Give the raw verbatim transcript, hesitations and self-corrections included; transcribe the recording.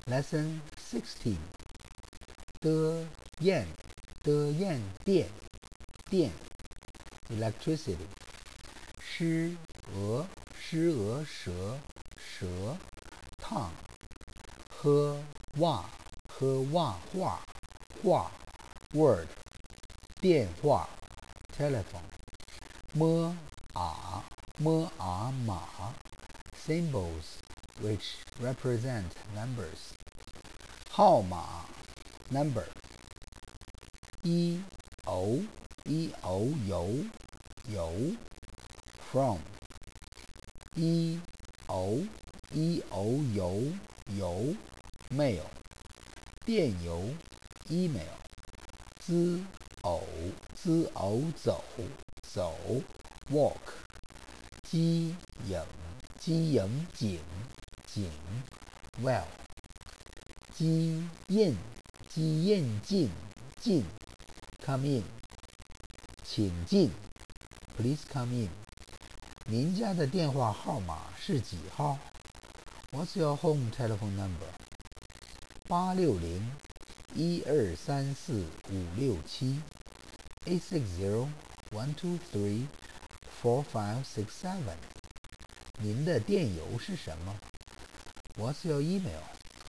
Lesson sixteen. 的焰的焰电电 electricity. 诗鹅诗鹅蛇蛇 tongue. 喝袜喝袜画画 word. 电话 telephone. 摸啊摸啊马 symbols which represent numbers. 号码 number. 一偶一偶有有 from. 一偶一偶有有 mail. 电邮 email. 兹偶兹偶走走 walk. 机影机影景景 well. 机印机印进进 come in. 请进 please come in. 您家的电话号码是几号？ What's your home telephone number? 八六零一二三四五六七 eight six zero one two three four five six seven. 您的电邮是什么？ What's your email?